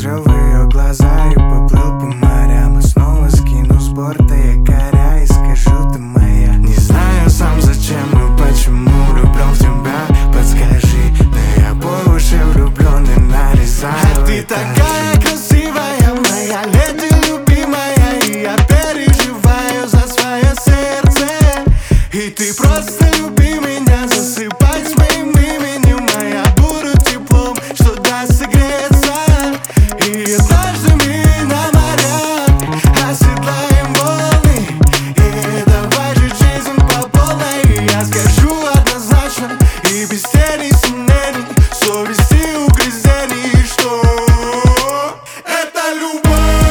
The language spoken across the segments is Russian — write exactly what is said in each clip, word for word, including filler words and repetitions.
посмотрел в ее глаза и поплыл по морям. И снова скину с борта якоря и скажу: ты моя. Не знаю сам зачем и почему влюблен в тебя, подскажи. Но я по уши влюблен и нарезаю. А ты такая красивая, моя леди любимая, и я переживаю за свое сердце. И ты просто люби меня, засыпай с моим именем, а я буду теплом, что даст согреться. И однажды мы на морях оседлаем волны, и давай жить жизнь по полной. Я скажу однозначно и без тени сомнений, совести угрызений, что это любовь.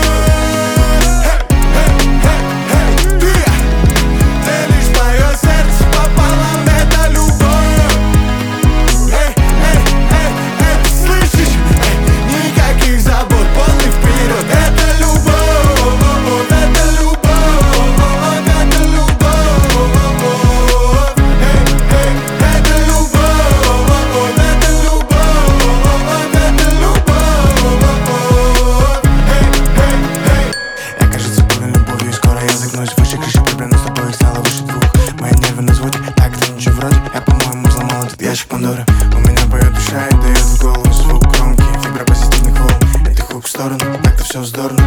Выше крыши прибрано с тобой, стало выше двух. Мои нервы на взводе, так это ничего вроде. Я, по-моему, взломал этот ящик Пандоры. У меня поет душа и дает в голову звук громкий, вибропозитивных волн. Это хук в сторону, так-то все вздорно.